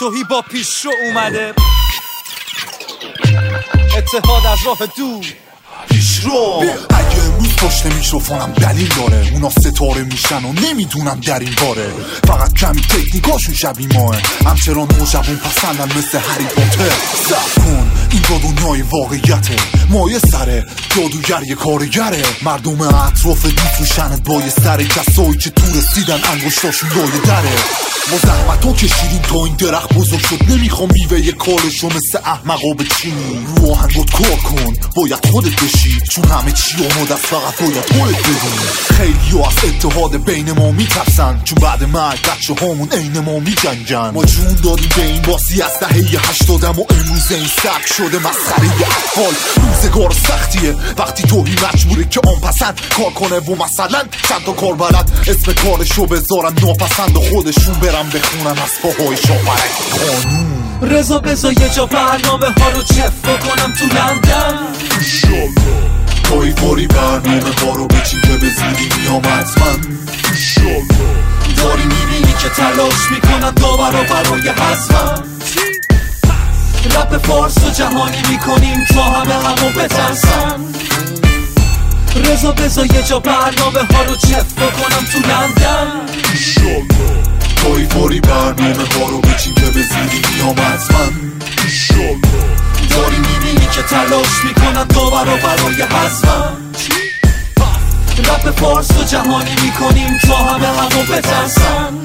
توهی با پیش رو اومده، اتحاد از راه دور پیش رو. اگه امروز پشت میکروفونم دلیل داره، اونا ستاره میشن و نمیدونم در این باره. فقط کمی تکنیکاشون شبیه ماه، همچنان نوجوان پسندن مثل هری پاتر. صبر کن این با دنیای واقعیته، مایه سره جادوگر یه کارگره. مردم اطراف میفروشنت با یه سره، کسایی که تو رسیدن انگشتاشون لایه دره. ما زحمتو کشیدیم تا این درخت بزرگ شد، نمیخوام میوه یه کارشو مثل احمقا بچینی. رو آهنگات کار کن، باید خودت بشی، چون همه چی آماد از فقط باید خودت بدونی. خیلی از اتحاد بین ما میترسن، چون بعد مرگ بچه هامون عین ما میجنگن. ما جون دادیم به این باسی از دهه 80 و امروز این سبک شده مسخره اطفال. روزگار سختیه وقتی توهی مجبوره که آن پسند کار کنه و مثلا چند تا کار بلد اسم کارشو بذارن ناپسند و خودشون برن بخونن از پاهای شاپرک قانون. رضا بذار یه جا برنامه ها رو چف بکنم تو لندن. توی فوری برنامه ها رو بچین که به زودی میام حتما. داری میبینی که تلاش میکنن داور و برای حذفم. رپ فارس و جهانی میکنیم تا همو بترسن. رضا بذار یه جا برنامه ها رو چف بکنم تو لندن. توی فوری برنامه ها رو بچین که به زودی میام حتما. داری میبینی که تلاش میکنن داور و برای حذفم. رپ فارس و جهانی میکنیم تا همو بترسن.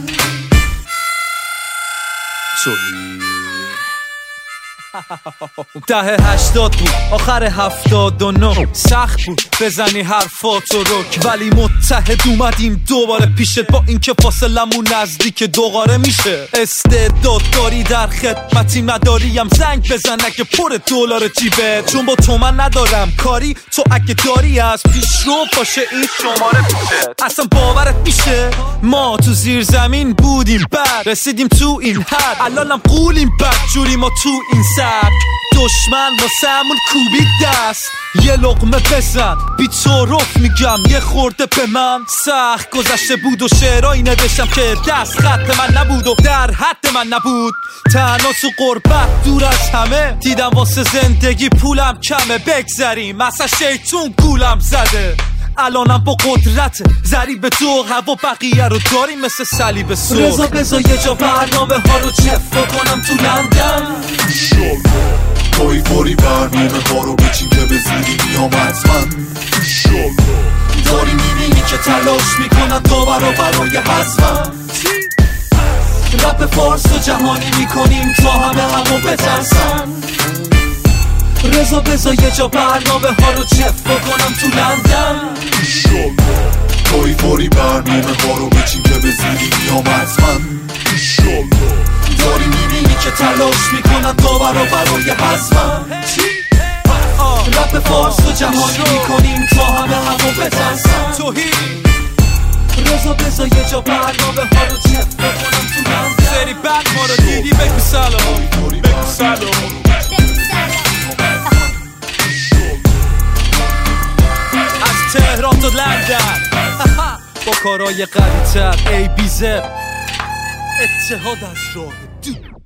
دهه 80 بود آخر 79، سخت بود بزنی حرفاتو رک، ولی متحد اومدیم دوباره پیشت، با اینکه فاصلمون نزدیک دوباره میشه. استعداد داری در خدمتیم، نداریم زنگ بزن اگه پر دلار جیبت، چون با تو من ندارم کاری. تو اگه داری از پیش رو باشه این شماره پیشت. اصلا باورت میشه ما تو زیر زمین بودیم، بعد رسیدیم تو این حد، الانم قولیم بدجوری ما تو این سبک. دشمن واسمون کوبید دست، یه لقمه بزن بی تعارف میگم یه خورده به من. سخت گذشته بود و شعرهایی نوشتم که دست خط من نبود و در حد من نبود. تنها تو غربت دور از همه دیدم واسه زندگی پولم کمه، بگذریم اصلا شیطون گولم زده. الانم با قدرت ضریب تو هوا بقیه رو داریم مثل صلیب سرخ. رضا بذار یه جا برنامه ها رو چف بکنم تو لندن. توی فوری برنامه ها رو بچین که به زودی میام حتما. داری میبینی که تلاش میکنن داور و برای حذفم. رپ فارس و جهانی میکنیم تا همو بترسن. رضا بذار یه جا برنامه ها رو چف بکنم تو لندن. توی فوری برنامه ها رو بچین که به زودی میام حتما. داری میبینی که تلاش میکنن داور و برای حذفم. رپ فارس و جهانی میکنیم تا همو بترسن. رضا بذار یه جا برنامه ها رو چف بکنم تو لندن. سری بعد ما رو دیدی بگو سلام، بگو سلام. از تهران تا لندن با کارهای قوی‌تر، ABZ اتحاد از راه دور.